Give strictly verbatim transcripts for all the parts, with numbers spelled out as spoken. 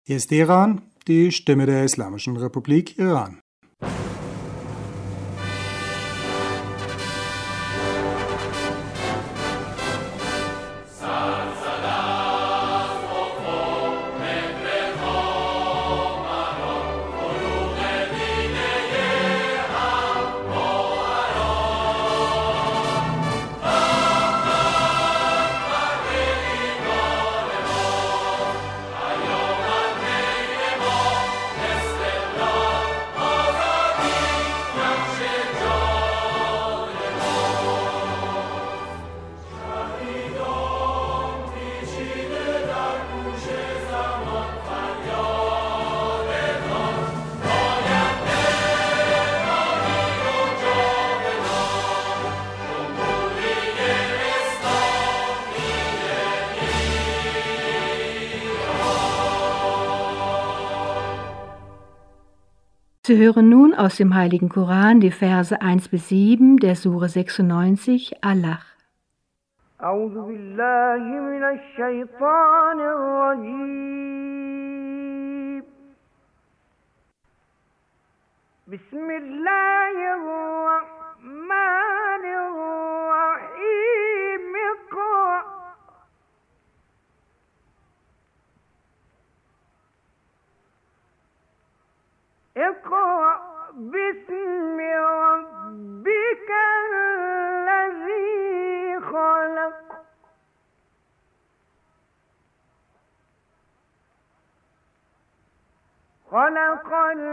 Hier ist Teheran, die Stimme der Islamischen Republik Iran. Sie hören nun aus dem Heiligen Koran die Verse eins bis sieben der Sure sechsundneunzig, Al-Lach. أعوذ بالله من الشيطان الرجيم بسم الله الرحمن الرحيم اقرأ اقرأ باسم ربك الذي خلق خلق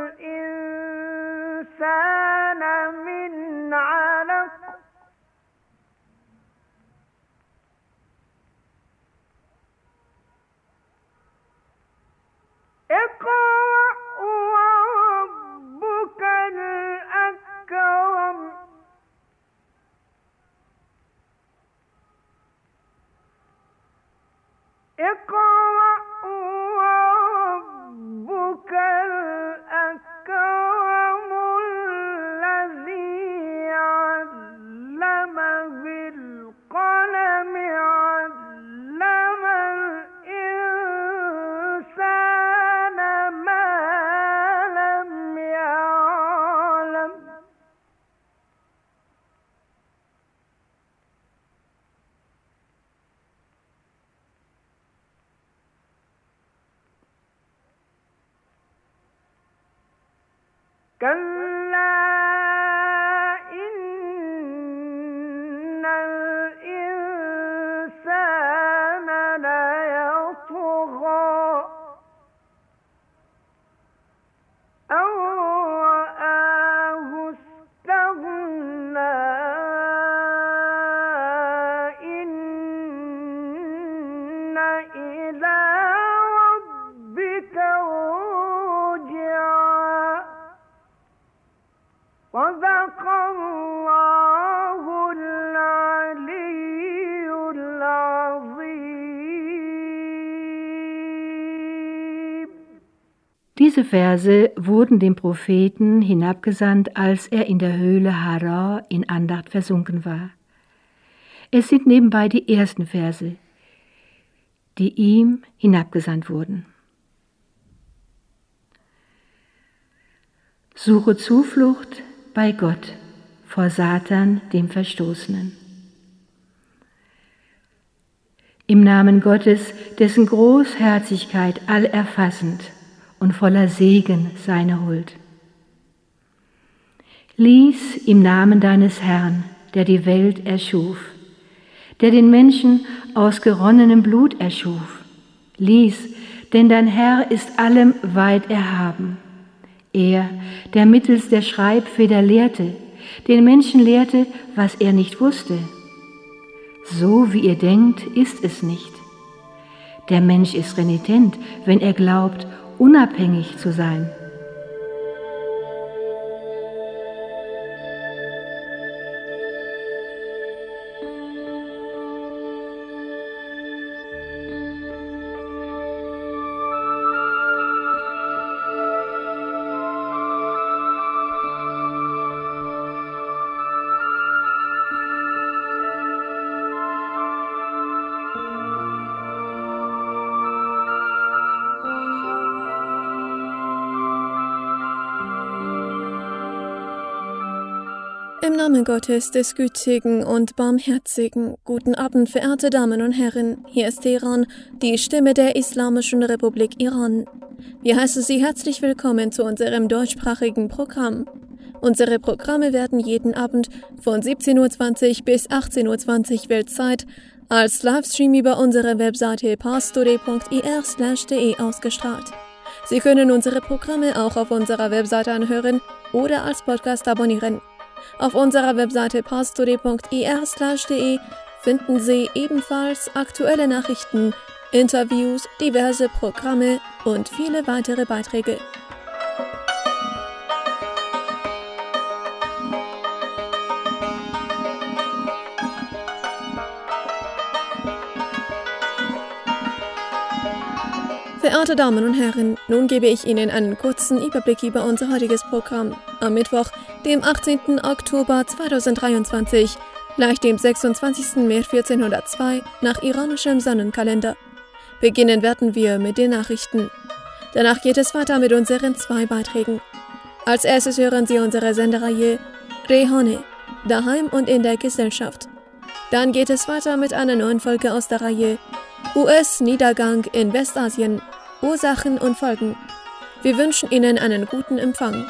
الإنسان من علق اقرأ وربك الأكرم اقرأ وربك الأكرم الذي علم بالقلم علم الإنسان ما لم يعلم كلا إن الإنسان ليطغى أن رآه استغنى إن إلى ربك رجعا صدق الله العلي العظيم. Diese Verse wurden dem Propheten hinabgesandt, als er in der Höhle Hara in Andacht versunken war. Es sind nebenbei die ersten Verse, die ihm hinabgesandt wurden. Suche Zuflucht bei Gott vor Satan, dem Verstoßenen. Im Namen Gottes, dessen Großherzigkeit allerfassend und voller Segen seine Huld. Lies im Namen deines Herrn, der die Welt erschuf, der den Menschen aus geronnenem Blut erschuf. Lies, denn dein Herr ist allem weit erhaben. Er, der mittels der Schreibfeder lehrte, den Menschen lehrte, was er nicht wusste. So wie ihr denkt, ist es nicht. Der Mensch ist renitent, wenn er glaubt, unabhängig zu sein. Im Namen Gottes, des Gütigen und Barmherzigen, guten Abend, verehrte Damen und Herren, hier ist Teheran, die Stimme der Islamischen Republik Iran. Wir heißen Sie herzlich willkommen zu unserem deutschsprachigen Programm. Unsere Programme werden jeden Abend von siebzehn Uhr zwanzig bis achtzehn Uhr zwanzig Weltzeit als Livestream über unsere Webseite parstoday punkt ir slash de ausgestrahlt. Sie können unsere Programme auch auf unserer Webseite anhören oder als Podcast abonnieren. Auf unserer Webseite parstoday punkt ir slash de finden Sie ebenfalls aktuelle Nachrichten, Interviews, diverse Programme und viele weitere Beiträge. Verehrte Damen und Herren, nun gebe ich Ihnen einen kurzen Überblick über unser heutiges Programm. Am Mittwoch, dem achtzehnten Oktober zweitausenddreiundzwanzig, gleich dem sechsundzwanzigsten März vierzehnhundertzwei nach iranischem Sonnenkalender. Beginnen werden wir mit den Nachrichten. Danach geht es weiter mit unseren zwei Beiträgen. Als erstes hören Sie unsere Sendereihe Rehane, daheim und in der Gesellschaft. Dann geht es weiter mit einer neuen Folge aus der Reihe U S-Niedergang in Westasien, Ursachen und Folgen. Wir wünschen Ihnen einen guten Empfang.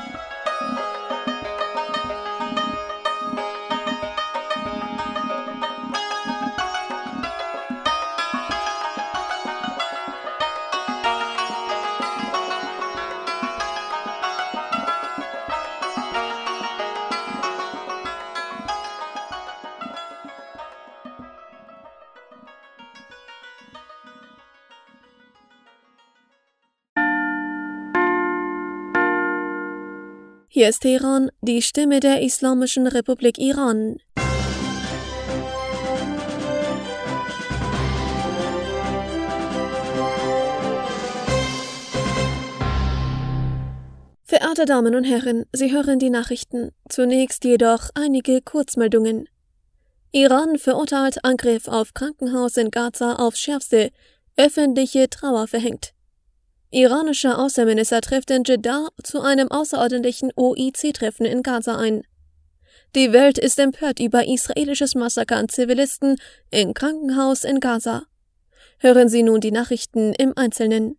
Hier ist Teheran, die Stimme der Islamischen Republik Iran. Verehrte Damen und Herren, Sie hören die Nachrichten. Zunächst jedoch einige Kurzmeldungen. Iran verurteilt Angriff auf Krankenhaus in Gaza aufs Schärfste, öffentliche Trauer verhängt. Iranischer Außenminister trifft in Jeddah zu einem außerordentlichen O I C-Treffen in Gaza ein. Die Welt ist empört über israelisches Massaker an Zivilisten im Krankenhaus in Gaza. Hören Sie nun die Nachrichten im Einzelnen.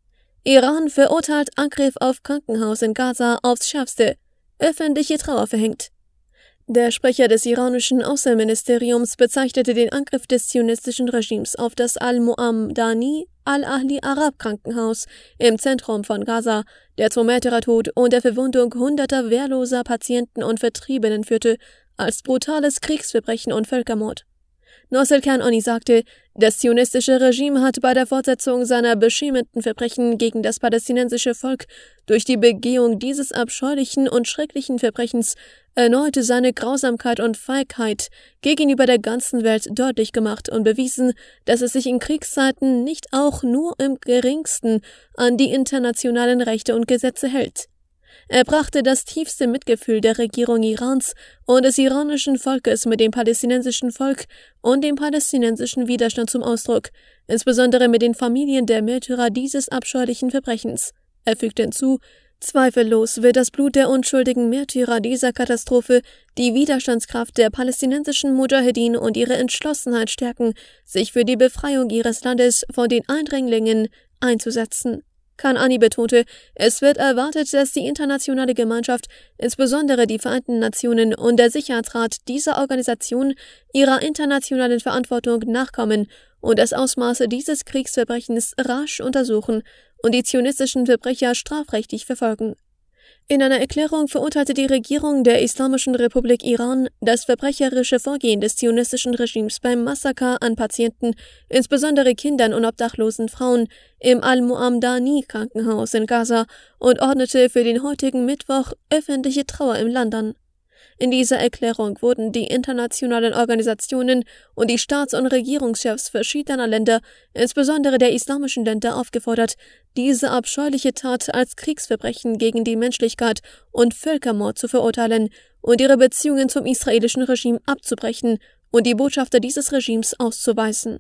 Iran verurteilt Angriff auf Krankenhaus in Gaza aufs Schärfste, öffentliche Trauer verhängt. Der Sprecher des iranischen Außenministeriums bezeichnete den Angriff des zionistischen Regimes auf das Al-Mu'amdani Al-Ahli Arab Krankenhaus im Zentrum von Gaza, der zum Märtyrertod und der Verwundung hunderter wehrloser Patienten und Vertriebenen führte, als brutales Kriegsverbrechen und Völkermord. Nosser Kanani sagte, das zionistische Regime hat bei der Fortsetzung seiner beschämenden Verbrechen gegen das palästinensische Volk durch die Begehung dieses abscheulichen und schrecklichen Verbrechens erneut seine Grausamkeit und Feigheit gegenüber der ganzen Welt deutlich gemacht und bewiesen, dass es sich in Kriegszeiten nicht auch nur im geringsten an die internationalen Rechte und Gesetze hält. Er brachte das tiefste Mitgefühl der Regierung Irans und des iranischen Volkes mit dem palästinensischen Volk und dem palästinensischen Widerstand zum Ausdruck, insbesondere mit den Familien der Märtyrer dieses abscheulichen Verbrechens. Er fügte hinzu, zweifellos wird das Blut der unschuldigen Märtyrer dieser Katastrophe die Widerstandskraft der palästinensischen Mujahedin und ihre Entschlossenheit stärken, sich für die Befreiung ihres Landes von den Eindringlingen einzusetzen. Kanani betonte, es wird erwartet, dass die internationale Gemeinschaft, insbesondere die Vereinten Nationen und der Sicherheitsrat dieser Organisation, ihrer internationalen Verantwortung nachkommen und das Ausmaß dieses Kriegsverbrechens rasch untersuchen und die zionistischen Verbrecher strafrechtlich verfolgen. In einer Erklärung verurteilte die Regierung der Islamischen Republik Iran das verbrecherische Vorgehen des zionistischen Regimes beim Massaker an Patienten, insbesondere Kindern und obdachlosen Frauen, im Al-Mu'amdani-Krankenhaus in Gaza und ordnete für den heutigen Mittwoch öffentliche Trauer im Land an. In dieser Erklärung wurden die internationalen Organisationen und die Staats- und Regierungschefs verschiedener Länder, insbesondere der islamischen Länder, aufgefordert, diese abscheuliche Tat als Kriegsverbrechen gegen die Menschlichkeit und Völkermord zu verurteilen und ihre Beziehungen zum israelischen Regime abzubrechen und die Botschafter dieses Regimes auszuweisen.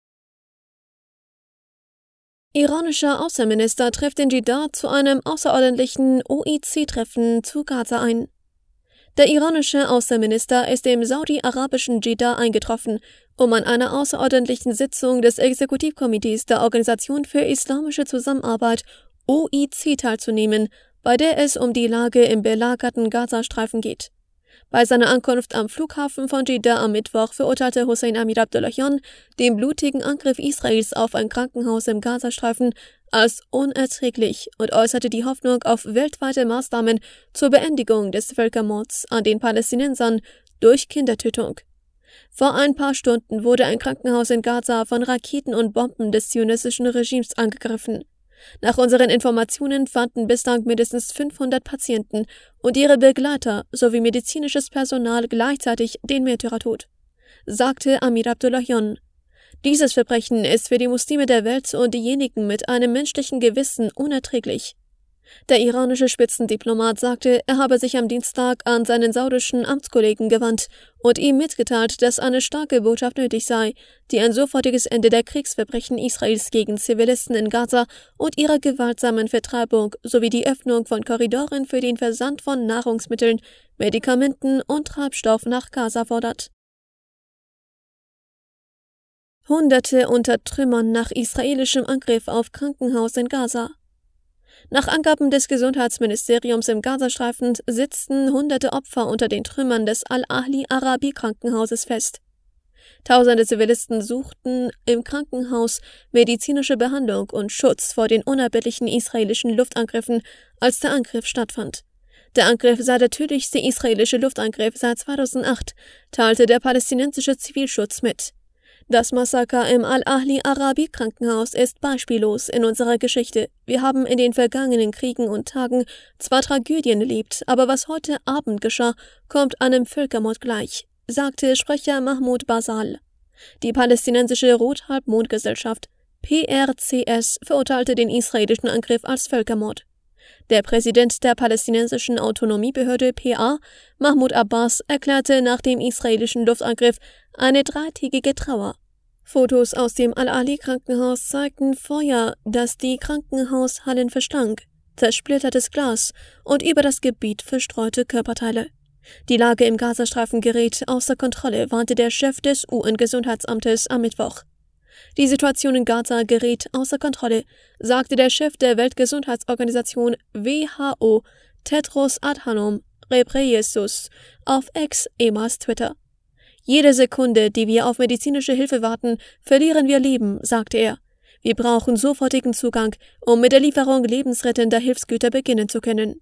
Iranischer Außenminister trifft in Jeddah zu einem außerordentlichen O I C-Treffen zu Gaza ein. Der iranische Außenminister ist im saudi-arabischen Jeddah eingetroffen, um an einer außerordentlichen Sitzung des Exekutivkomitees der Organisation für Islamische Zusammenarbeit O I C teilzunehmen, bei der es um die Lage im belagerten Gazastreifen geht. Bei seiner Ankunft am Flughafen von Jeddah am Mittwoch verurteilte Hossein Amir Abdullahian den blutigen Angriff Israels auf ein Krankenhaus im Gazastreifen als unerträglich und äußerte die Hoffnung auf weltweite Maßnahmen zur Beendigung des Völkermords an den Palästinensern durch Kindertötung. Vor ein paar Stunden wurde ein Krankenhaus in Gaza von Raketen und Bomben des zionistischen Regimes angegriffen. Nach unseren Informationen fanden bislang mindestens fünfhundert Patienten und ihre Begleiter sowie medizinisches Personal gleichzeitig den Märtyrertod, sagte Amir Abdullahian. Dieses Verbrechen ist für die Muslime der Welt und diejenigen mit einem menschlichen Gewissen unerträglich. Der iranische Spitzendiplomat sagte, er habe sich am Dienstag an seinen saudischen Amtskollegen gewandt und ihm mitgeteilt, dass eine starke Botschaft nötig sei, die ein sofortiges Ende der Kriegsverbrechen Israels gegen Zivilisten in Gaza und ihrer gewaltsamen Vertreibung sowie die Öffnung von Korridoren für den Versand von Nahrungsmitteln, Medikamenten und Treibstoff nach Gaza fordert. Hunderte unter Trümmern nach israelischem Angriff auf Krankenhaus in Gaza. Nach Angaben des Gesundheitsministeriums im Gazastreifen sitzten hunderte Opfer unter den Trümmern des Al-Ahli-Arabi-Krankenhauses fest. Tausende Zivilisten suchten im Krankenhaus medizinische Behandlung und Schutz vor den unerbittlichen israelischen Luftangriffen, als der Angriff stattfand. Der Angriff sei der tödlichste israelische Luftangriff seit zweitausendacht, teilte der palästinensische Zivilschutz mit. Das Massaker im Al-Ahli-Arabi-Krankenhaus ist beispiellos in unserer Geschichte. Wir haben in den vergangenen Kriegen und Tagen zwar Tragödien erlebt, aber was heute Abend geschah, kommt einem Völkermord gleich, sagte Sprecher Mahmoud Basal. Die palästinensische Rot-Halbmond-Gesellschaft P R C S verurteilte den israelischen Angriff als Völkermord. Der Präsident der palästinensischen Autonomiebehörde P A, Mahmoud Abbas, erklärte nach dem israelischen Luftangriff eine dreitägige Trauer. Fotos aus dem Al-Ahli-Krankenhaus zeigten Feuer, das die Krankenhaushallen verschlang, zersplittertes Glas und über das Gebiet verstreute Körperteile. Die Lage im Gazastreifen gerät außer Kontrolle, warnte der Chef des U N-Gesundheitsamtes am Mittwoch. Die Situation in Gaza gerät außer Kontrolle, sagte der Chef der Weltgesundheitsorganisation W H O, Tedros Adhanom Ghebreyesus, auf X, ehemals Twitter. Jede Sekunde, die wir auf medizinische Hilfe warten, verlieren wir Leben, sagte er. Wir brauchen sofortigen Zugang, um mit der Lieferung lebensrettender Hilfsgüter beginnen zu können.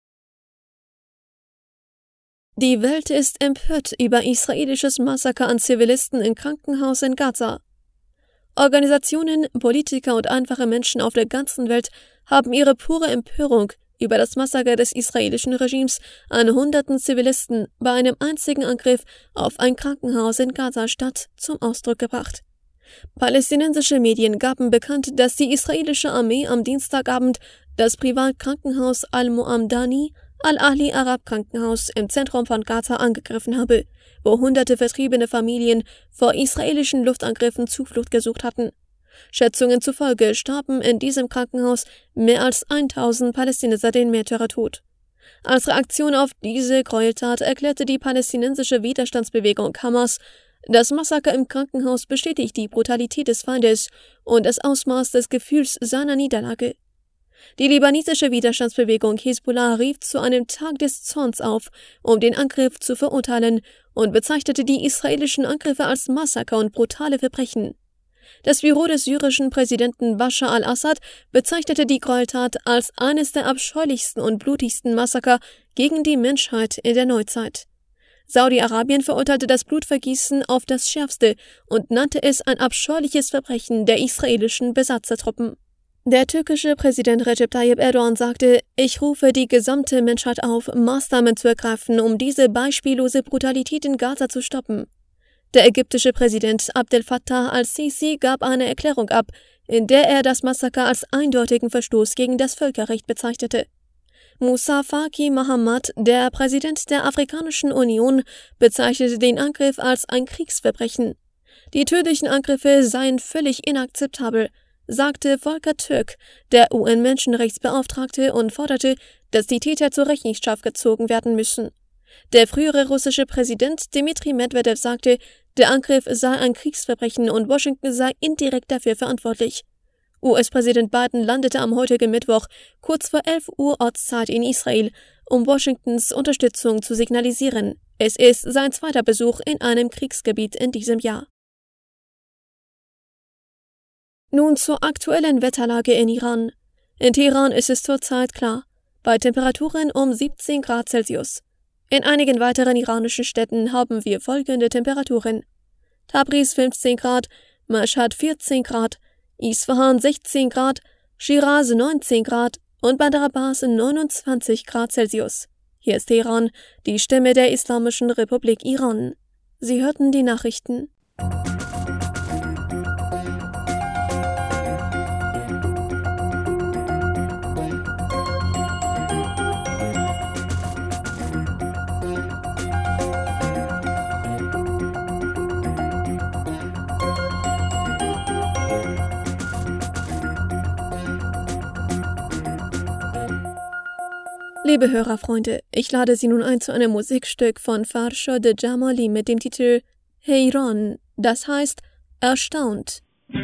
Die Welt ist empört über israelisches Massaker an Zivilisten im Krankenhaus in Gaza. Organisationen, Politiker und einfache Menschen auf der ganzen Welt haben ihre pure Empörung über das Massaker des israelischen Regimes an hunderten Zivilisten bei einem einzigen Angriff auf ein Krankenhaus in Gaza-Stadt zum Ausdruck gebracht. Palästinensische Medien gaben bekannt, dass die israelische Armee am Dienstagabend das Privatkrankenhaus Al-Mu'amdani, Al-Ahli-Arab-Krankenhaus im Zentrum von Gaza angegriffen habe, wo hunderte vertriebene Familien vor israelischen Luftangriffen Zuflucht gesucht hatten. Schätzungen zufolge starben in diesem Krankenhaus mehr als tausend Palästinenser den Märtyrertod. Als Reaktion auf diese Gräueltat erklärte die palästinensische Widerstandsbewegung Hamas, das Massaker im Krankenhaus bestätigt die Brutalität des Feindes und das Ausmaß des Gefühls seiner Niederlage. Die libanesische Widerstandsbewegung Hisbollah rief zu einem Tag des Zorns auf, um den Angriff zu verurteilen, und bezeichnete die israelischen Angriffe als Massaker und brutale Verbrechen. Das Büro des syrischen Präsidenten Bashar al-Assad bezeichnete die Gräueltat als eines der abscheulichsten und blutigsten Massaker gegen die Menschheit in der Neuzeit. Saudi-Arabien verurteilte das Blutvergießen auf das Schärfste und nannte es ein abscheuliches Verbrechen der israelischen Besatzertruppen. Der türkische Präsident Recep Tayyip Erdogan sagte, ich rufe die gesamte Menschheit auf, Maßnahmen zu ergreifen, um diese beispiellose Brutalität in Gaza zu stoppen. Der ägyptische Präsident Abdel Fattah al-Sisi gab eine Erklärung ab, in der er das Massaker als eindeutigen Verstoß gegen das Völkerrecht bezeichnete. Moussa Faki Mahamat, der Präsident der Afrikanischen Union, bezeichnete den Angriff als ein Kriegsverbrechen. Die tödlichen Angriffe seien völlig inakzeptabel, sagte Volker Türk, der U N-Menschenrechtsbeauftragte, und forderte, dass die Täter zur Rechenschaft gezogen werden müssen. Der frühere russische Präsident Dmitri Medvedev sagte, der Angriff sei ein Kriegsverbrechen und Washington sei indirekt dafür verantwortlich. U S-Präsident Biden landete am heutigen Mittwoch kurz vor elf Uhr Ortszeit in Israel, um Washingtons Unterstützung zu signalisieren. Es ist sein zweiter Besuch in einem Kriegsgebiet in diesem Jahr. Nun zur aktuellen Wetterlage in Iran. In Teheran ist es zurzeit klar, bei Temperaturen um siebzehn Grad Celsius. In einigen weiteren iranischen Städten haben wir folgende Temperaturen: Tabriz fünfzehn Grad, Mashhad vierzehn Grad, Isfahan sechzehn Grad, Shiraz neunzehn Grad und Bandar Abbas neunundzwanzig Grad Celsius. Hier ist Teheran, die Stimme der Islamischen Republik Iran. Sie hörten die Nachrichten. Liebe Hörerfreunde, ich lade Sie nun ein zu einem Musikstück von Farshad Jamali mit dem Titel Heyran, das heißt erstaunt.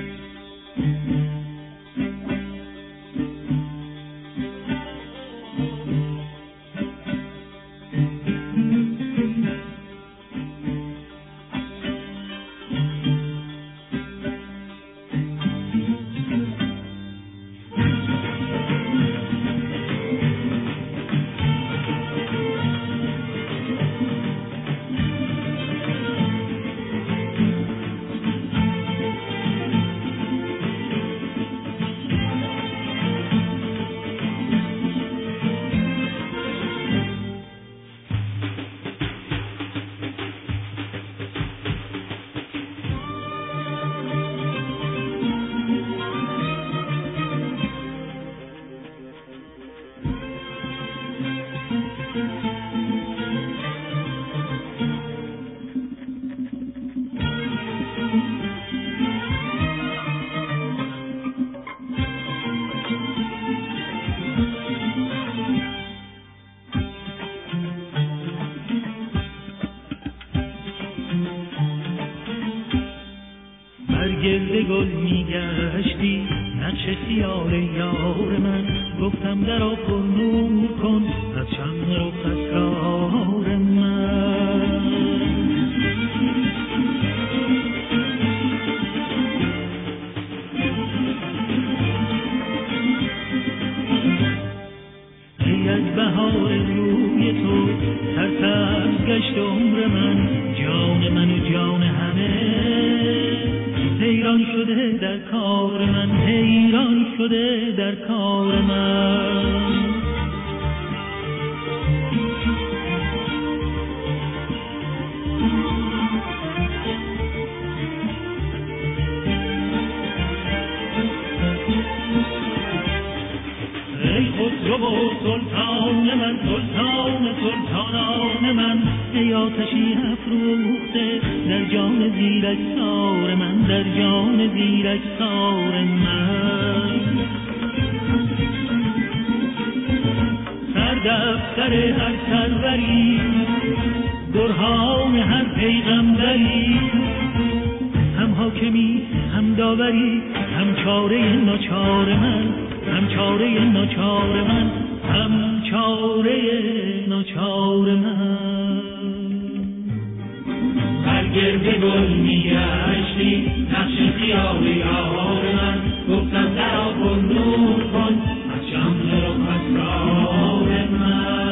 گرد گل میگشتی نقش خیال یار من گفتم درا پر نور کن از شمع رو اسرار من ای از بهار روی تو سرسبز گشت عمر من جان من و جان همه حیران شده در کار من حیران شده در کار من ای خسرو و سلطان من سلطان سلطانان من ای آتشی افروخته در جان زیرکسار من در جان زیرکسار من سردفتر هر سروری برهان هر پیغمبری هم حاکمی هم داوری هم چاره ناچار من هم چاره ناچار من هم چاره ناچار من برگرد گل میگشتی نقش خیال یار من گفتم درا پر نور کن از شمع رو اسرار من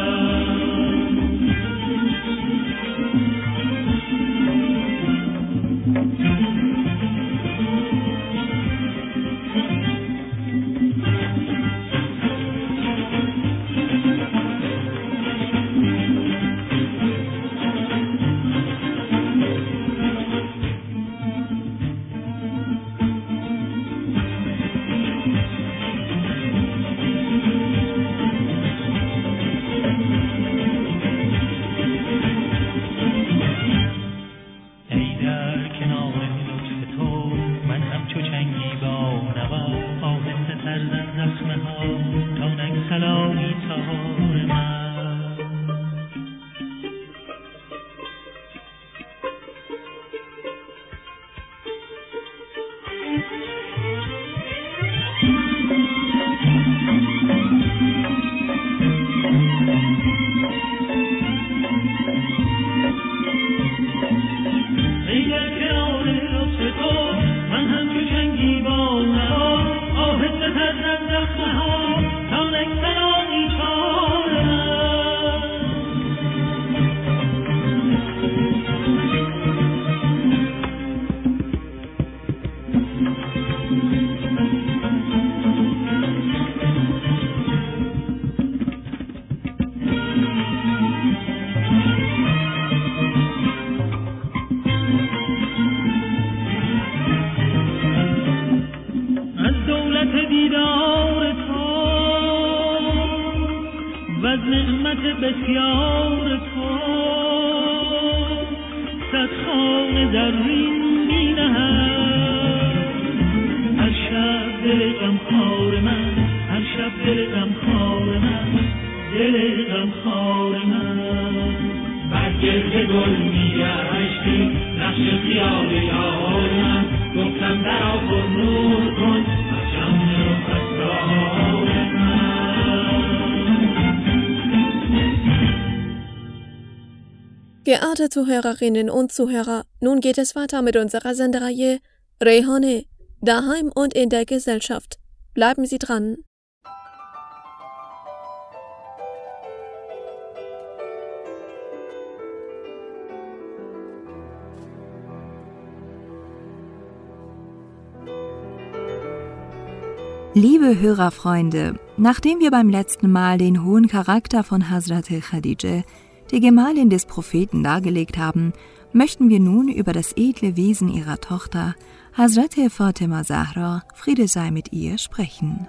از نعمت بسیار تو صد خانه زرین می‌نهد. هر شب دل غمخوار من، هر شب دل غمخوار من، دل غمخوار من. برگرد گل میگشتی نقش خیال یارم، گفتم در آب و نور کن شمع و اسرار من. Geehrte Zuhörerinnen und Zuhörer, nun geht es weiter mit unserer Sendereihe Rehane, daheim und in der Gesellschaft. Bleiben Sie dran. Liebe Hörerfreunde, nachdem wir beim letzten Mal den hohen Charakter von Hazrat Khadija, der Gemahlin des Propheten, dargelegt haben, möchten wir nun über das edle Wesen ihrer Tochter, Hazrat Fatima Zahra, Friede sei mit ihr, sprechen.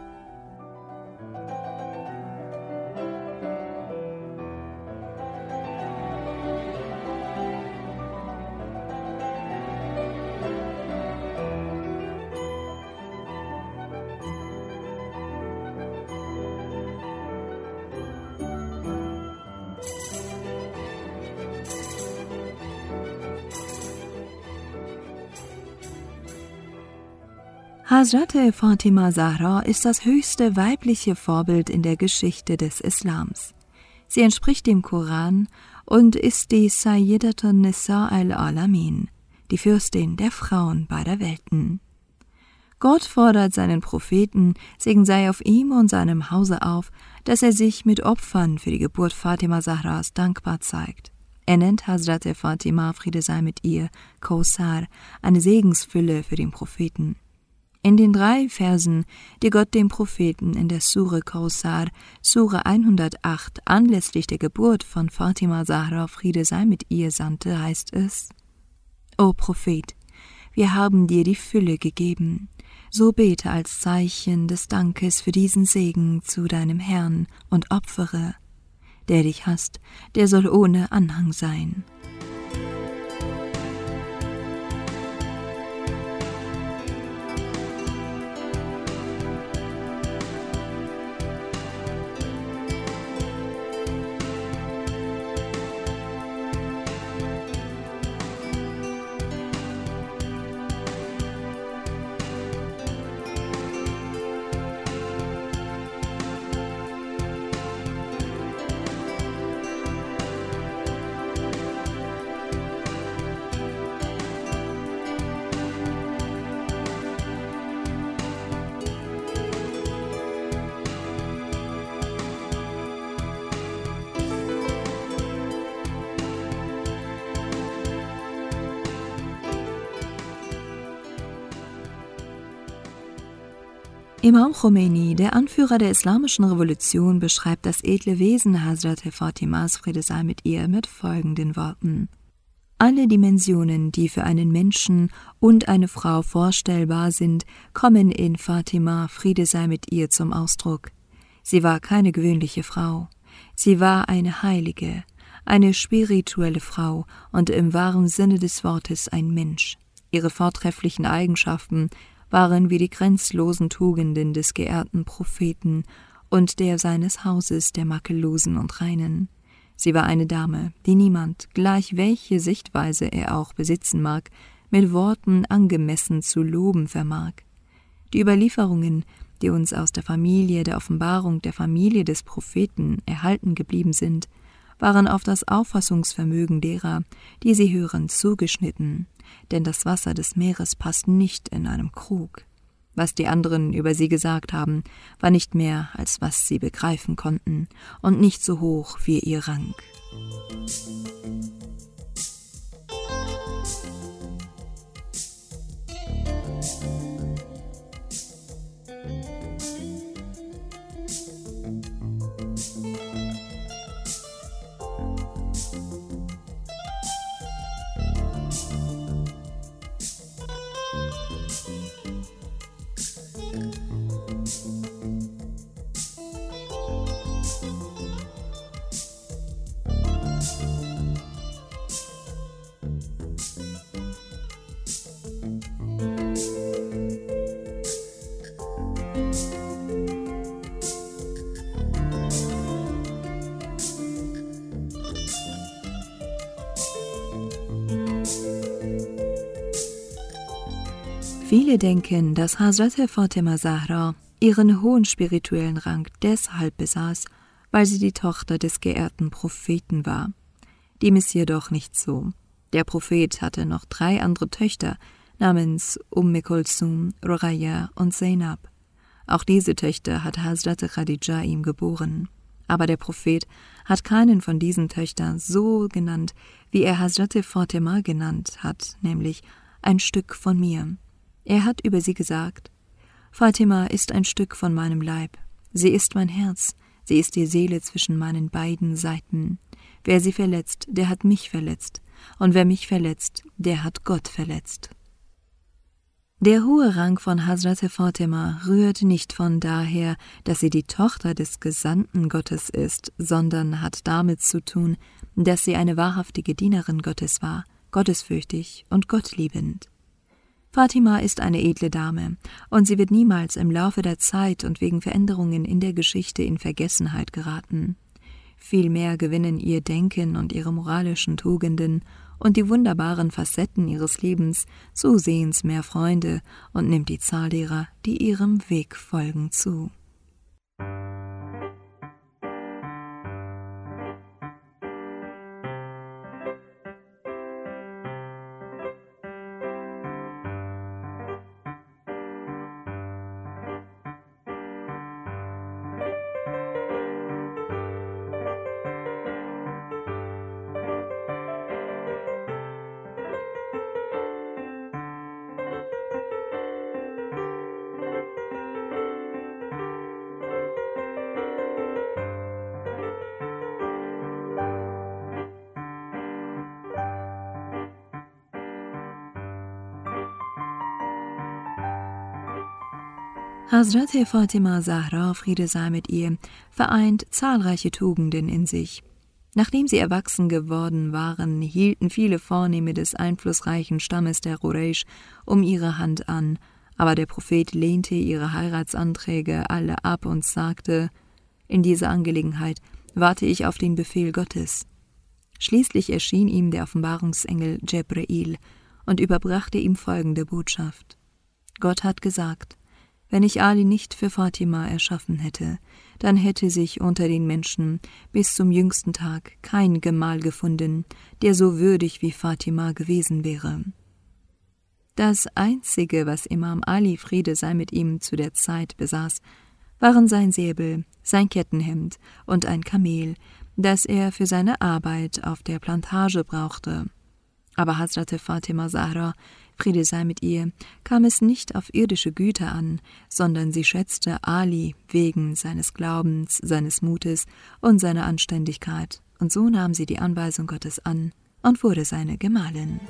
Hazrat Fatima Zahra ist das höchste weibliche Vorbild in der Geschichte des Islams. Sie entspricht dem Koran und ist die Sayyidatun Nisa al-Alamin, die Fürstin der Frauen beider Welten. Gott fordert seinen Propheten, Segen sei auf ihm und seinem Hause, auf, dass er sich mit Opfern für die Geburt Fatima Zahras dankbar zeigt. Er nennt Hazrat Fatima, Friede sei mit ihr, Kausar, eine Segensfülle für den Propheten. In den drei Versen, die Gott dem Propheten in der Sure Kausar, Sure hundertacht, anlässlich der Geburt von Fatima Zahra, Friede sei mit ihr, sandte, heißt es: O Prophet, wir haben dir die Fülle gegeben, so bete als Zeichen des Dankes für diesen Segen zu deinem Herrn und opfere. Der dich hasst, der soll ohne Anhang sein. Imam Khomeini, der Anführer der islamischen Revolution, beschreibt das edle Wesen Hazrat Fatimas, Friede sei mit ihr, mit folgenden Worten: Alle Dimensionen, die für einen Menschen und eine Frau vorstellbar sind, kommen in Fatima, Friede sei mit ihr, zum Ausdruck. Sie war keine gewöhnliche Frau. Sie war eine Heilige, eine spirituelle Frau und im wahren Sinne des Wortes ein Mensch. Ihre vortrefflichen Eigenschaften waren wie die grenzlosen Tugenden des geehrten Propheten und der seines Hauses, der Makellosen und Reinen. Sie war eine Dame, die niemand, gleich welche Sichtweise er auch besitzen mag, mit Worten angemessen zu loben vermag. Die Überlieferungen, die uns aus der Familie der Offenbarung der Familie des Propheten erhalten geblieben sind, waren auf das Auffassungsvermögen derer, die sie hören, zugeschnitten, denn das Wasser des Meeres passt nicht in einem Krug. Was die anderen über sie gesagt haben, war nicht mehr, als was sie begreifen konnten, und nicht so hoch wie ihr Rang. Viele denken, dass Hazrat Fatima Zahra ihren hohen spirituellen Rang deshalb besaß, weil sie die Tochter des geehrten Propheten war. Dem ist jedoch nicht so. Der Prophet hatte noch drei andere Töchter namens Umm Kulsum, Ruqayya und Zainab. Auch diese Töchter hat Hazrat Khadija ihm geboren. Aber der Prophet hat keinen von diesen Töchtern so genannt, wie er Hazrat Fatima genannt hat, nämlich ein Stück von mir. Er hat über sie gesagt: Fatima ist ein Stück von meinem Leib. Sie ist mein Herz. Sie ist die Seele zwischen meinen beiden Seiten. Wer sie verletzt, der hat mich verletzt. Und wer mich verletzt, der hat Gott verletzt. Der hohe Rang von Hazrat Fatima rührt nicht von daher, dass sie die Tochter des Gesandten Gottes ist, sondern hat damit zu tun, dass sie eine wahrhaftige Dienerin Gottes war, gottesfürchtig und gottliebend. Fatima ist eine edle Dame, und sie wird niemals im Laufe der Zeit und wegen Veränderungen in der Geschichte in Vergessenheit geraten. Vielmehr gewinnen ihr Denken und ihre moralischen Tugenden und die wunderbaren Facetten ihres Lebens zusehends mehr Freunde und nimmt die Zahl derer, die ihrem Weg folgen, zu. Hazrat Fatima Zahra, Friede sei mit ihr, vereint zahlreiche Tugenden in sich. Nachdem sie erwachsen geworden waren, hielten viele Vornehme des einflussreichen Stammes der Quraysh um ihre Hand an, aber der Prophet lehnte ihre Heiratsanträge alle ab und sagte: In dieser Angelegenheit warte ich auf den Befehl Gottes. Schließlich erschien ihm der Offenbarungsengel Dschebrail und überbrachte ihm folgende Botschaft: Gott hat gesagt: Wenn ich Ali nicht für Fatima erschaffen hätte, dann hätte sich unter den Menschen bis zum jüngsten Tag kein Gemahl gefunden, der so würdig wie Fatima gewesen wäre. Das Einzige, was Imam Ali, Friede sei mit ihm, zu der Zeit besaß, waren sein Säbel, sein Kettenhemd und ein Kamel, das er für seine Arbeit auf der Plantage brauchte. Aber Hazrat Fatima Zahra, Friede sei mit ihr, kam es nicht auf irdische Güter an, sondern sie schätzte Ali wegen seines Glaubens, seines Mutes und seiner Anständigkeit, und so nahm sie die Anweisung Gottes an und wurde seine Gemahlin.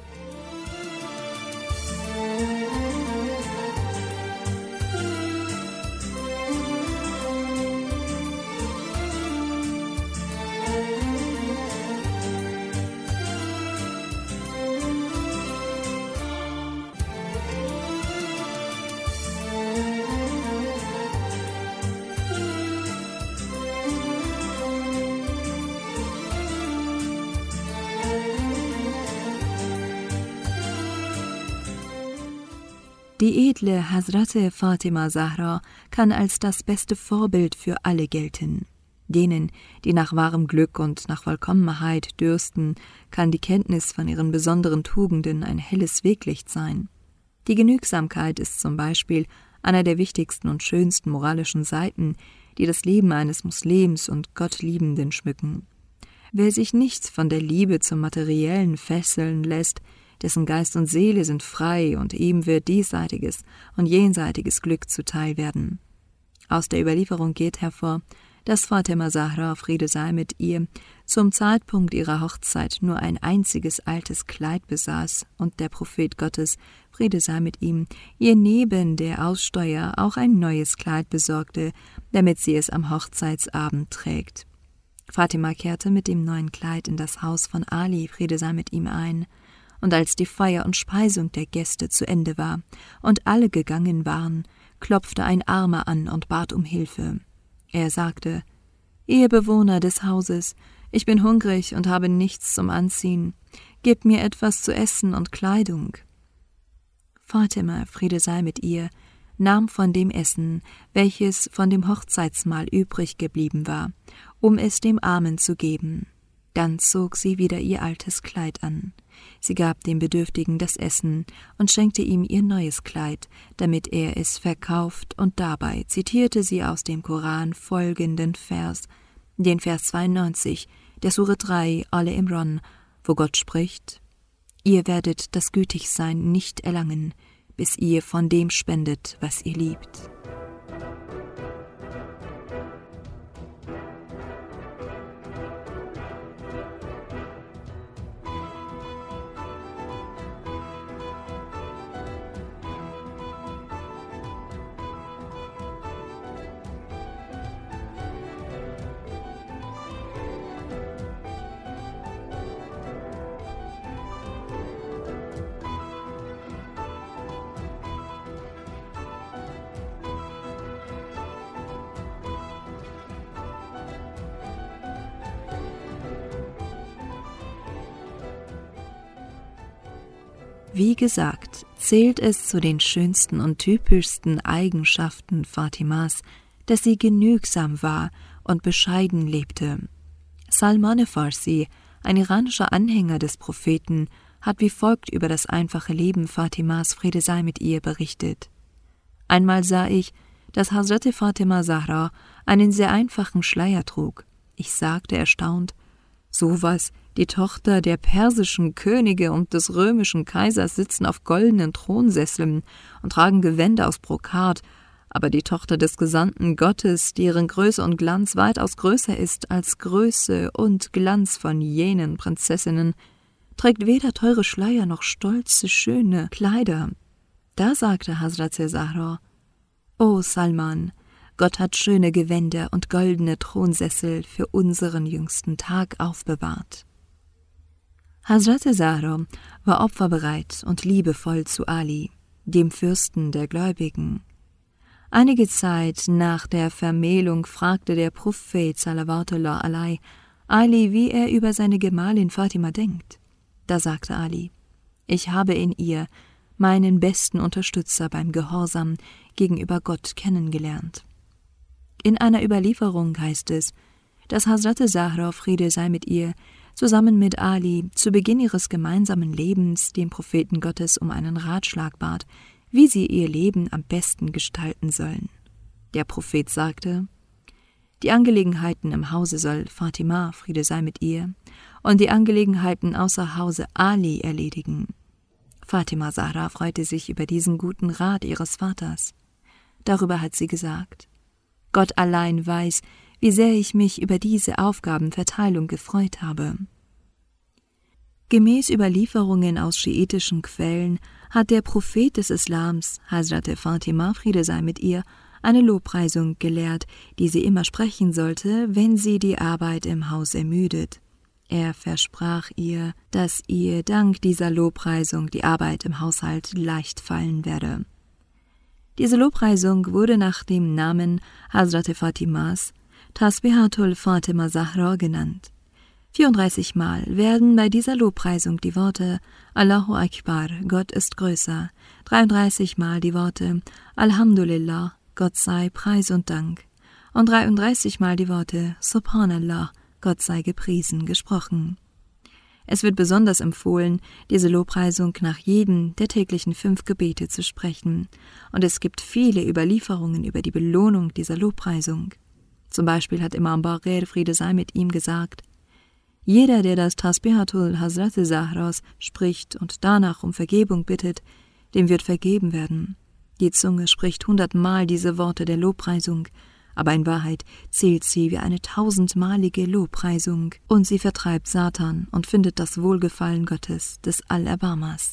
Die edle Hazrat Fatima Zahra kann als das beste Vorbild für alle gelten. Denen, die nach wahrem Glück und nach Vollkommenheit dürsten, kann die Kenntnis von ihren besonderen Tugenden ein helles Weglicht sein. Die Genügsamkeit ist zum Beispiel einer der wichtigsten und schönsten moralischen Seiten, die das Leben eines Muslims und Gottliebenden schmücken. Wer sich nicht von der Liebe zum Materiellen fesseln lässt, dessen Geist und Seele sind frei, und ihm wird diesseitiges und jenseitiges Glück zuteil werden. Aus der Überlieferung geht hervor, dass Fatima Zahra, Friede sei mit ihr, zum Zeitpunkt ihrer Hochzeit nur ein einziges altes Kleid besaß und der Prophet Gottes, Friede sei mit ihm, ihr neben der Aussteuer auch ein neues Kleid besorgte, damit sie es am Hochzeitsabend trägt. Fatima kehrte mit dem neuen Kleid in das Haus von Ali, Friede sei mit ihm, ein. Und als die Feier und Speisung der Gäste zu Ende war und alle gegangen waren, klopfte ein Armer an und bat um Hilfe. Er sagte: Ihr Bewohner des Hauses, ich bin hungrig und habe nichts zum Anziehen. Gebt mir etwas zu essen und Kleidung. Fatima, Friede sei mit ihr, nahm von dem Essen, welches von dem Hochzeitsmahl übrig geblieben war, um es dem Armen zu geben. Dann zog sie wieder ihr altes Kleid an. Sie gab dem Bedürftigen das Essen und schenkte ihm ihr neues Kleid, damit er es verkauft, und dabei zitierte sie aus dem Koran folgenden Vers, den Vers zweiundneunzig, der Sure drei, Ale Imran, wo Gott spricht: Ihr werdet das Gütigsein nicht erlangen, bis ihr von dem spendet, was ihr liebt. Wie gesagt, zählt es zu den schönsten und typischsten Eigenschaften Fatimas, dass sie genügsam war und bescheiden lebte. Salman Farsi, ein iranischer Anhänger des Propheten, hat wie folgt über das einfache Leben Fatimas, Friede sei mit ihr, berichtet: Einmal sah ich, dass Hazrat Fatima Zahra einen sehr einfachen Schleier trug. Ich sagte erstaunt: Sowas, die Tochter der persischen Könige und des römischen Kaisers sitzen auf goldenen Thronsesseln und tragen Gewänder aus Brokat, aber die Tochter des Gesandten Gottes, deren Größe und Glanz weitaus größer ist als Größe und Glanz von jenen Prinzessinnen, trägt weder teure Schleier noch stolze, schöne Kleider. Da sagte Hazrat Zahra: O Salman, Gott hat schöne Gewänder und goldene Thronsessel für unseren jüngsten Tag aufbewahrt. Hazrat Zahra war opferbereit und liebevoll zu Ali, dem Fürsten der Gläubigen. Einige Zeit nach der Vermählung fragte der Prophet Salawatullah alai Ali, wie er über seine Gemahlin Fatima denkt. Da sagte Ali: Ich habe in ihr meinen besten Unterstützer beim Gehorsam gegenüber Gott kennengelernt. In einer Überlieferung heißt es, dass Hazrat Zahra, Friede sei mit ihr, zusammen mit Ali zu Beginn ihres gemeinsamen Lebens den Propheten Gottes um einen Ratschlag bat, wie sie ihr Leben am besten gestalten sollen. Der Prophet sagte: Die Angelegenheiten im Hause soll Fatima, Friede sei mit ihr, und die Angelegenheiten außer Hause Ali erledigen. Fatima Zahra freute sich über diesen guten Rat ihres Vaters. Darüber hat sie gesagt: Gott allein weiß, wie sehr ich mich über diese Aufgabenverteilung gefreut habe. Gemäß Überlieferungen aus schiitischen Quellen hat der Prophet des Islams, Hazrat Fatima, Friede sei mit ihr, eine Lobpreisung gelehrt, die sie immer sprechen sollte, wenn sie die Arbeit im Haus ermüdet. Er versprach ihr, dass ihr dank dieser Lobpreisung die Arbeit im Haushalt leicht fallen werde. Diese Lobpreisung wurde nach dem Namen Hazrat Fatimas Tasbihatul Fatima Zahra genannt. vierunddreißig Mal werden bei dieser Lobpreisung die Worte Allahu Akbar, Gott ist größer, dreiunddreißig Mal die Worte Alhamdulillah, Gott sei Preis und Dank, und dreiunddreißig Mal die Worte Subhanallah, Gott sei gepriesen, gesprochen. Es wird besonders empfohlen, diese Lobpreisung nach jedem der täglichen fünf Gebete zu sprechen, und es gibt viele Überlieferungen über die Belohnung dieser Lobpreisung. Zum Beispiel hat Imam Baqir, Friede sei mit ihm, gesagt: Jeder, der das Tasbihatul Hazrat Zahras spricht und danach um Vergebung bittet, dem wird vergeben werden. Die Zunge spricht hundertmal diese Worte der Lobpreisung, aber in Wahrheit zählt sie wie eine tausendmalige Lobpreisung, und sie vertreibt Satan und findet das Wohlgefallen Gottes, des Allerbarmers.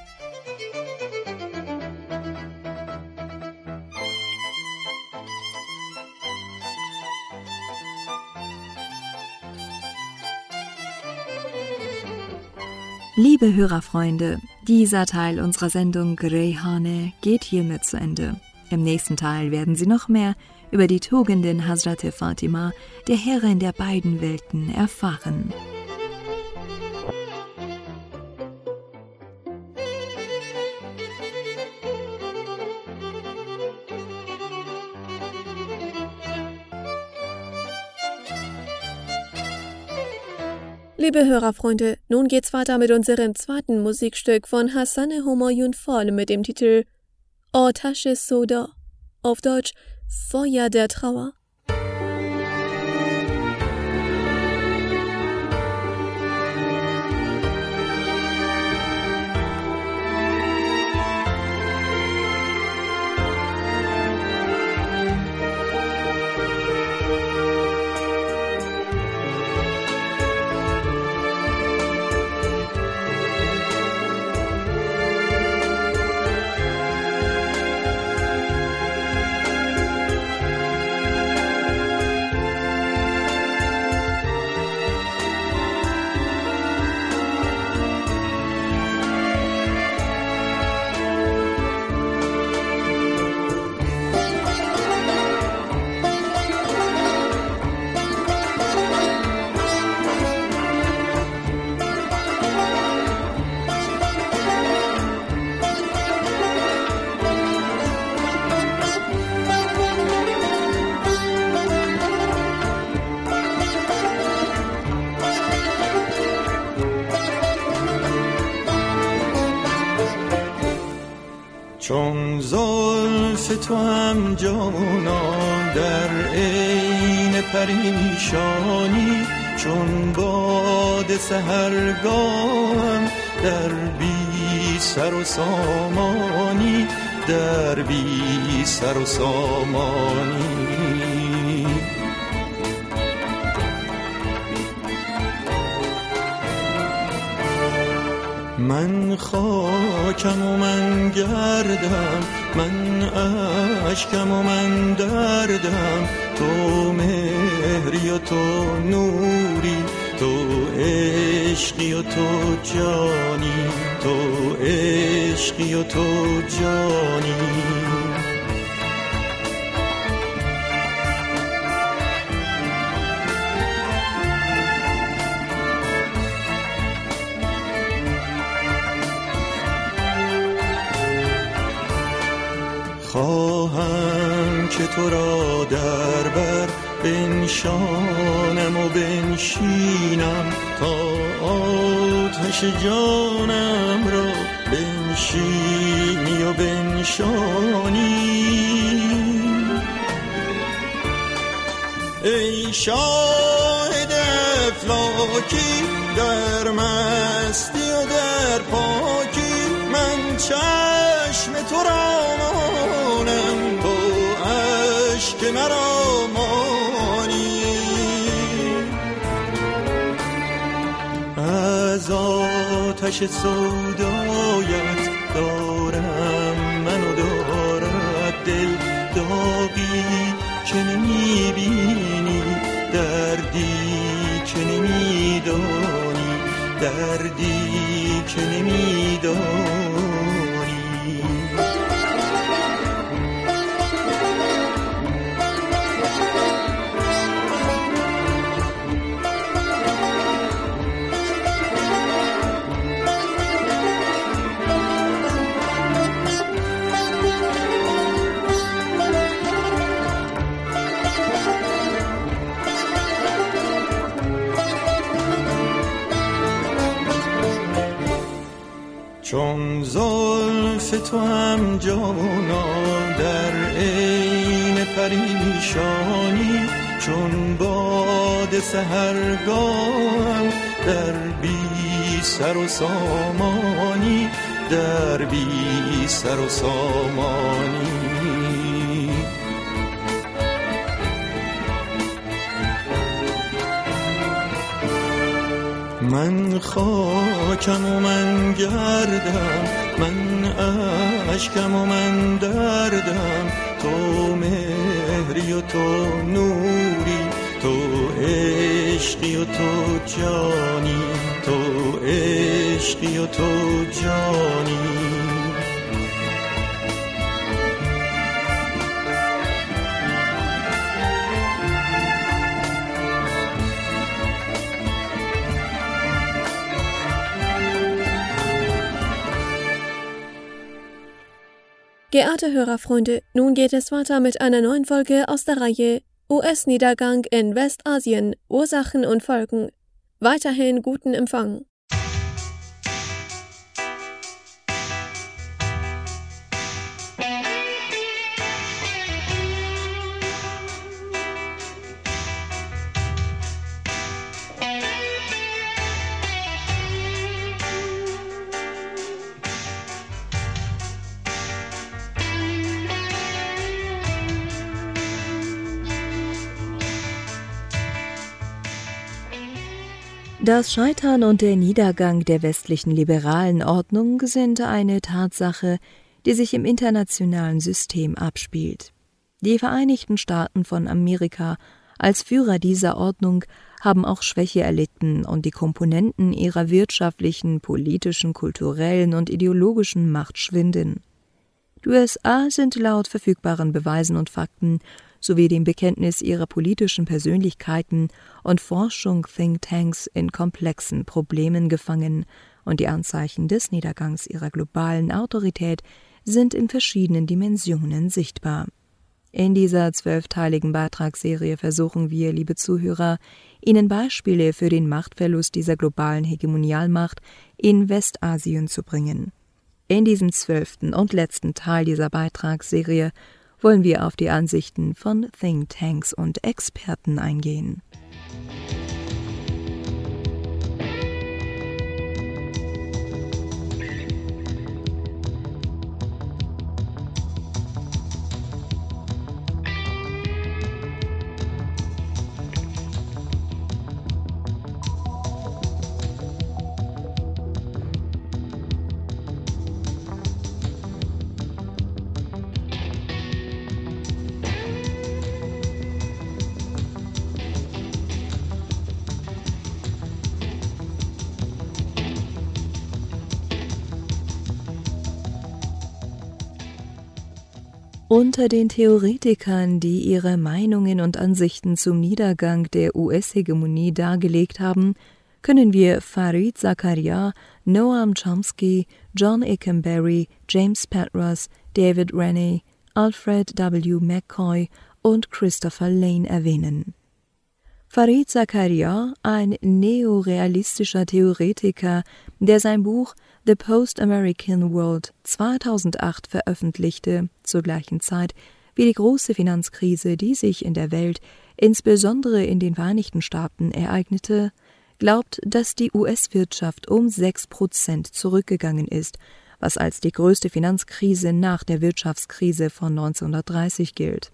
Liebe Hörerfreunde, dieser Teil unserer Sendung Reyhane geht hiermit zu Ende. Im nächsten Teil werden Sie noch mehr über die Tugenden Hazrat Fatima, der Herrin der beiden Welten, erfahren. Liebe Hörerfreunde, nun geht's weiter mit unserem zweiten Musikstück von Hassan Homayun Fall mit dem Titel Atash Soda, auf Deutsch Feuer der Trauer. چون زلف تو هم جانا در عین پریشانی، چون باد سحرگاهم در بی سر و سامانی، در بی سر و سامانی. من خاکم و من گردم، من اشکم و من دردم، تو مهری و تو نوری، تو عشقی و تو جانی، تو عشقی و تو جانی. خواهم که تو را در بر بنشانم و بنشینم، تا آتش جانم را بنشینی و بنشانی. ای شاهد افلاکی در مستی و در پاکی، من چشم تو را مانم، تو اشک مرا مانی. از آتش سودایت دارم من و دارد دل داغی که نمی بینی، دردی که نمی دانی، دردی که نمی دانی. چون زلف تو هم جانا در عین پریشانی، چون باد سحرگاهم در بی سر و سامانی، در بی سر و سامانی. من خاکم و من گردم، من اشکم و من دردم، تو مهری و تو نوری، تو عشقی و تو جانی، تو عشقی و تو جانی. Geehrte Hörerfreunde, nun geht es weiter mit einer neuen Folge aus der Reihe U S-Niedergang in Westasien, Ursachen und Folgen. Weiterhin guten Empfang. Das Scheitern und der Niedergang der westlichen liberalen Ordnung sind eine Tatsache, die sich im internationalen System abspielt. Die Vereinigten Staaten von Amerika als Führer dieser Ordnung haben auch Schwäche erlitten und die Komponenten ihrer wirtschaftlichen, politischen, kulturellen und ideologischen Macht schwinden. Die U S A sind laut verfügbaren Beweisen und Fakten sowie dem Bekenntnis ihrer politischen Persönlichkeiten und Forschung Thinktanks in komplexen Problemen gefangen, und die Anzeichen des Niedergangs ihrer globalen Autorität sind in verschiedenen Dimensionen sichtbar. In dieser zwölfteiligen Beitragsserie versuchen wir, liebe Zuhörer, Ihnen Beispiele für den Machtverlust dieser globalen Hegemonialmacht in Westasien zu bringen. In diesem zwölften und letzten Teil dieser Beitragsserie wollen wir auf die Ansichten von Thinktanks und Experten eingehen. Unter den Theoretikern, die ihre Meinungen und Ansichten zum Niedergang der U S-Hegemonie dargelegt haben, können wir Fareed Zakaria, Noam Chomsky, John Ikenberry, James Petras, David Rennie, Alfred W. McCoy und Christopher Lane erwähnen. Fareed Zakaria, ein neorealistischer Theoretiker, der sein Buch The Post-American World zweitausendacht veröffentlichte, zur gleichen Zeit wie die große Finanzkrise, die sich in der Welt, insbesondere in den Vereinigten Staaten, ereignete, glaubt, dass die U S-Wirtschaft um sechs Prozent zurückgegangen ist, was als die größte Finanzkrise nach der Wirtschaftskrise von neunzehnhundertdreißig gilt.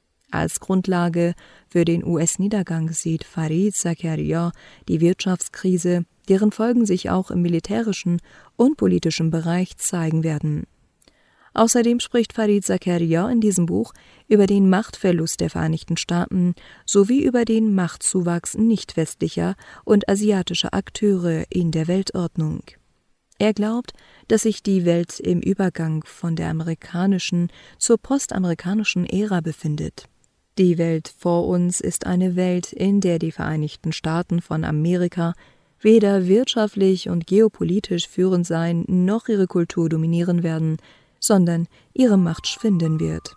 Als Grundlage für den U S-Niedergang sieht Fareed Zakaria die Wirtschaftskrise, deren Folgen sich auch im militärischen und politischen Bereich zeigen werden. Außerdem spricht Fareed Zakaria in diesem Buch über den Machtverlust der Vereinigten Staaten sowie über den Machtzuwachs nicht-westlicher und asiatischer Akteure in der Weltordnung. Er glaubt, dass sich die Welt im Übergang von der amerikanischen zur postamerikanischen Ära befindet. Die Welt vor uns ist eine Welt, in der die Vereinigten Staaten von Amerika weder wirtschaftlich und geopolitisch führend sein noch ihre Kultur dominieren werden, sondern ihre Macht schwinden wird.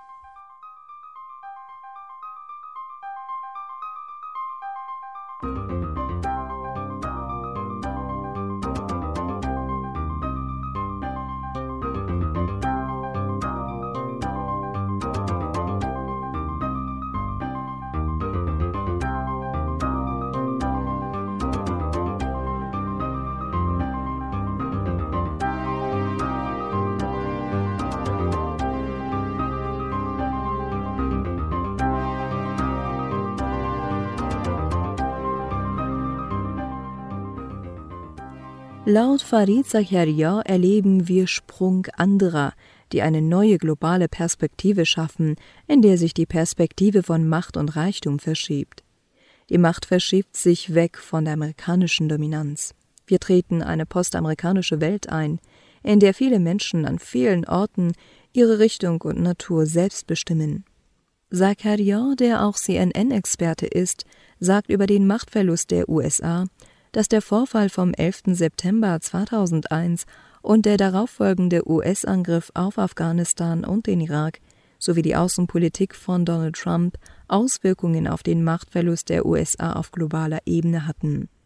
Laut Fareed Zakaria erleben wir Sprung anderer, die eine neue globale Perspektive schaffen, in der sich die Perspektive von Macht und Reichtum verschiebt. Die Macht verschiebt sich weg von der amerikanischen Dominanz. Wir treten eine postamerikanische Welt ein, in der viele Menschen an vielen Orten ihre Richtung und Natur selbst bestimmen. Zakaria, der auch C N N-Experte ist, sagt über den Machtverlust der U S A, dass der Vorfall vom elften September zweitausendeins und der darauffolgende U S-Angriff auf Afghanistan und den Irak sowie die Außenpolitik von Donald Trump Auswirkungen auf den Machtverlust der U S A auf globaler Ebene hatten.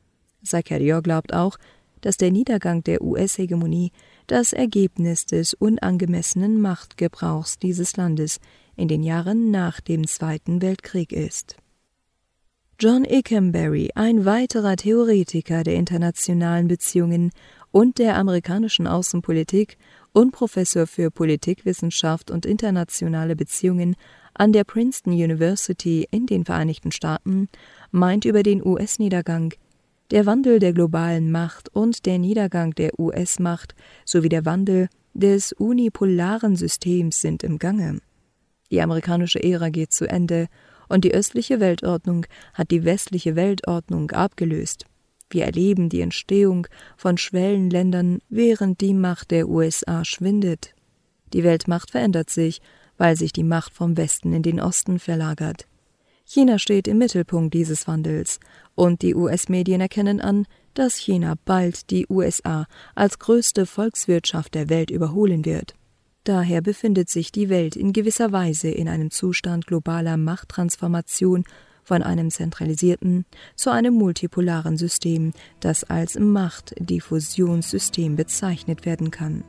Zaccaria glaubt auch, dass der Niedergang der U S-Hegemonie das Ergebnis des unangemessenen Machtgebrauchs dieses Landes in den Jahren nach dem Zweiten Weltkrieg ist. John Ikenberry, ein weiterer Theoretiker der internationalen Beziehungen und der amerikanischen Außenpolitik und Professor für Politikwissenschaft und internationale Beziehungen an der Princeton University in den Vereinigten Staaten, meint über den U S-Niedergang: Der Wandel der globalen Macht und der Niedergang der U S-Macht sowie der Wandel des unipolaren Systems sind im Gange. Die amerikanische Ära geht zu Ende und die östliche Weltordnung hat die westliche Weltordnung abgelöst. Wir erleben die Entstehung von Schwellenländern, während die Macht der U S A schwindet. Die Weltmacht verändert sich, weil sich die Macht vom Westen in den Osten verlagert. China steht im Mittelpunkt dieses Wandels und die U S-Medien erkennen an, dass China bald die U S A als größte Volkswirtschaft der Welt überholen wird. Daher befindet sich die Welt in gewisser Weise in einem Zustand globaler Machttransformation von einem zentralisierten zu einem multipolaren System, das als Machtdiffusionssystem bezeichnet werden kann.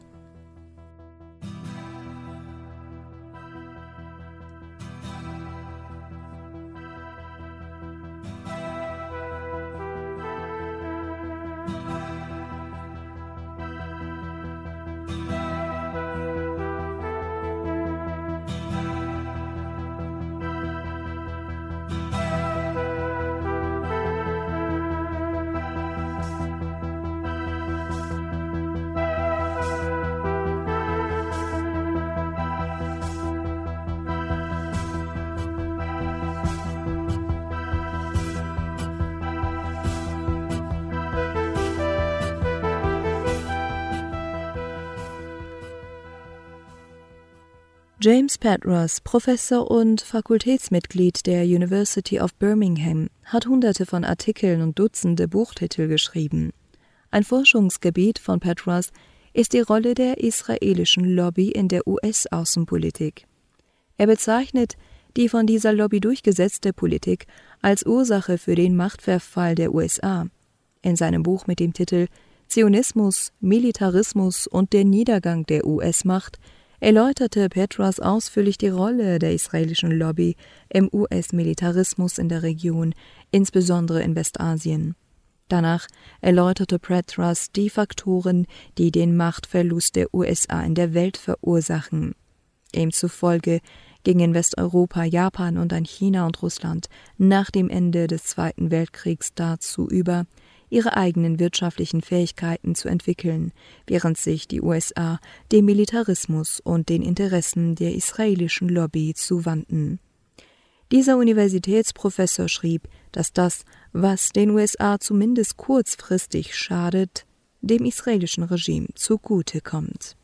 James Petras, Professor und Fakultätsmitglied der University of Birmingham, hat hunderte von Artikeln und Dutzende Buchtitel geschrieben. Ein Forschungsgebiet von Petras ist die Rolle der israelischen Lobby in der U S-Außenpolitik. Er bezeichnet die von dieser Lobby durchgesetzte Politik als Ursache für den Machtverfall der U S A. In seinem Buch mit dem Titel »Zionismus, Militarismus und der Niedergang der U S-Macht« erläuterte Petras ausführlich die Rolle der israelischen Lobby im U S-Militarismus in der Region, insbesondere in Westasien. Danach erläuterte Petras die Faktoren, die den Machtverlust der U S A in der Welt verursachen. Ihm zufolge gingen Westeuropa, Japan und dann China und Russland nach dem Ende des Zweiten Weltkriegs dazu über, ihre eigenen wirtschaftlichen Fähigkeiten zu entwickeln, während sich die U S A dem Militarismus und den Interessen der israelischen Lobby zuwandten. Dieser Universitätsprofessor schrieb, dass das, was den U S A zumindest kurzfristig schadet, dem israelischen Regime zugute kommt.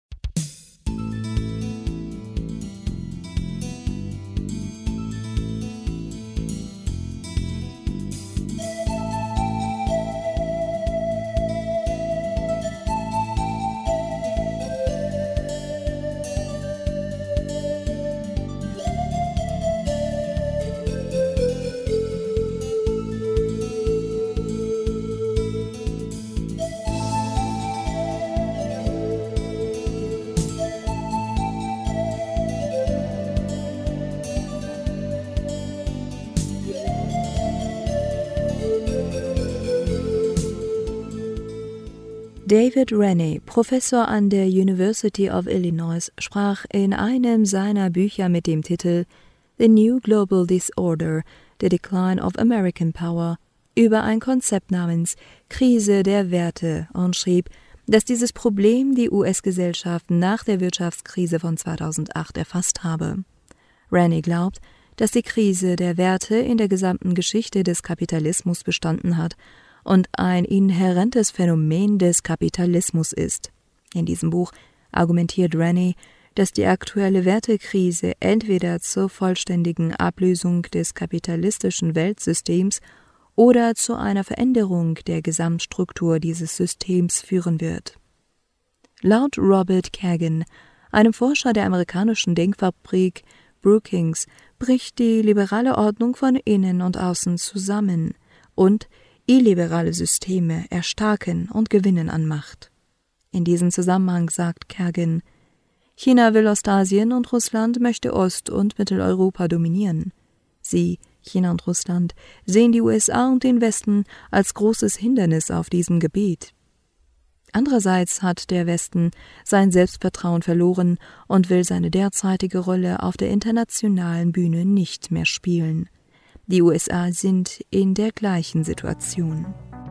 David Rennie, Professor an der University of Illinois, sprach in einem seiner Bücher mit dem Titel »The New Global Disorder – The Decline of American Power« über ein Konzept namens »Krise der Werte« und schrieb, dass dieses Problem die U S-Gesellschaft nach der Wirtschaftskrise von zweitausendacht erfasst habe. Rennie glaubt, dass die Krise der Werte in der gesamten Geschichte des Kapitalismus bestanden hat und ein inhärentes Phänomen des Kapitalismus ist. In diesem Buch argumentiert Rennie, dass die aktuelle Wertekrise entweder zur vollständigen Ablösung des kapitalistischen Weltsystems oder zu einer Veränderung der Gesamtstruktur dieses Systems führen wird. Laut Robert Kagan, einem Forscher der amerikanischen Denkfabrik Brookings, bricht die liberale Ordnung von innen und außen zusammen und Illiberale Systeme erstarken und gewinnen an Macht. In diesem Zusammenhang sagt Kergen, China will Ostasien und Russland möchte Ost- und Mitteleuropa dominieren. Sie, China und Russland, sehen die U S A und den Westen als großes Hindernis auf diesem Gebiet. Andererseits hat der Westen sein Selbstvertrauen verloren und will seine derzeitige Rolle auf der internationalen Bühne nicht mehr spielen. Die U S A sind in der gleichen Situation.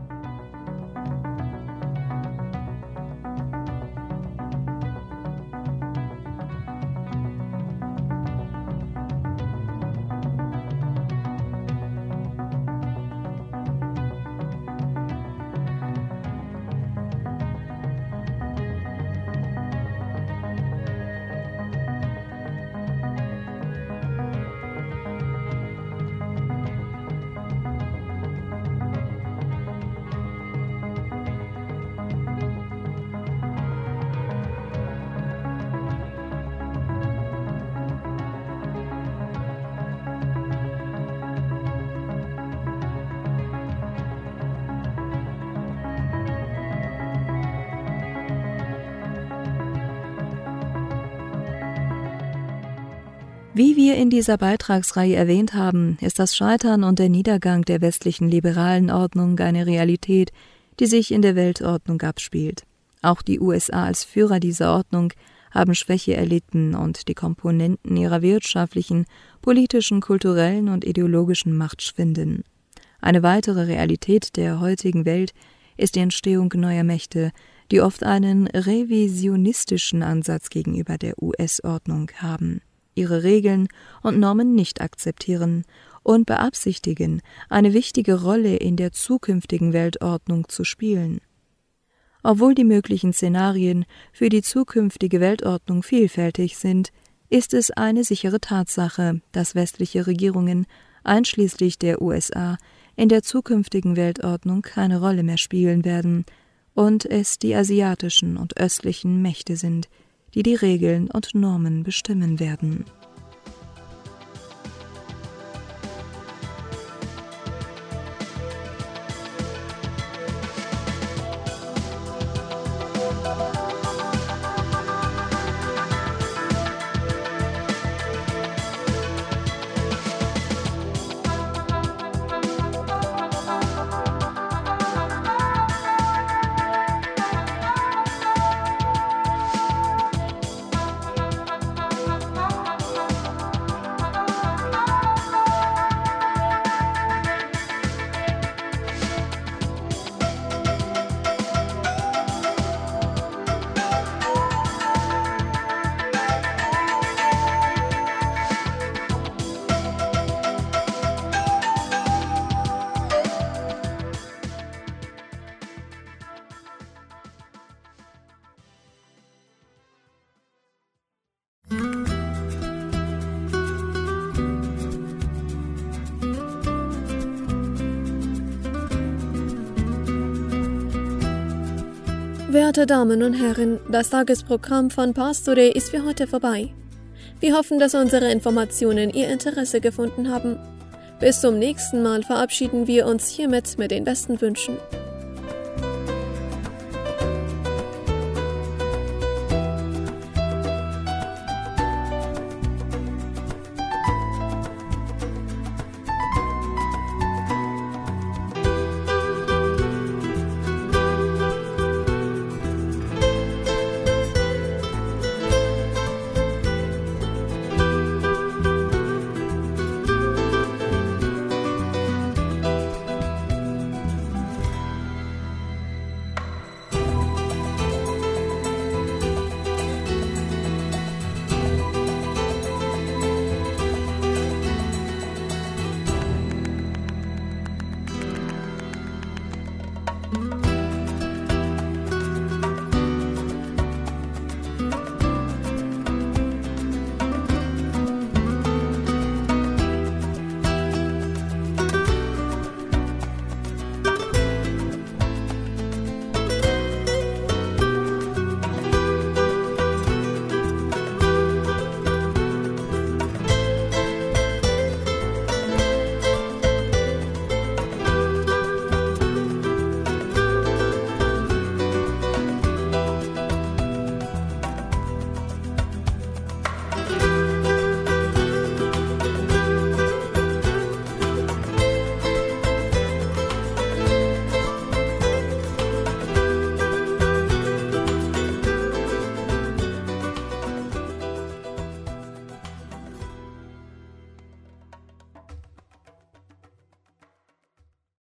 Wie wir in dieser Beitragsreihe erwähnt haben, ist das Scheitern und der Niedergang der westlichen liberalen Ordnung eine Realität, die sich in der Weltordnung abspielt. Auch die U S A als Führer dieser Ordnung haben Schwäche erlitten und die Komponenten ihrer wirtschaftlichen, politischen, kulturellen und ideologischen Macht schwinden. Eine weitere Realität der heutigen Welt ist die Entstehung neuer Mächte, die oft einen revisionistischen Ansatz gegenüber der U S-Ordnung haben, ihre Regeln und Normen nicht akzeptieren und beabsichtigen, eine wichtige Rolle in der zukünftigen Weltordnung zu spielen. Obwohl die möglichen Szenarien für die zukünftige Weltordnung vielfältig sind, ist es eine sichere Tatsache, dass westliche Regierungen, einschließlich der U S A, in der zukünftigen Weltordnung keine Rolle mehr spielen werden und es die asiatischen und östlichen Mächte sind, die die Regeln und Normen bestimmen werden. Werte Damen und Herren, das Tagesprogramm von Pastore ist für heute vorbei. Wir hoffen, dass unsere Informationen Ihr Interesse gefunden haben. Bis zum nächsten Mal verabschieden wir uns hiermit mit den besten Wünschen. Thank you.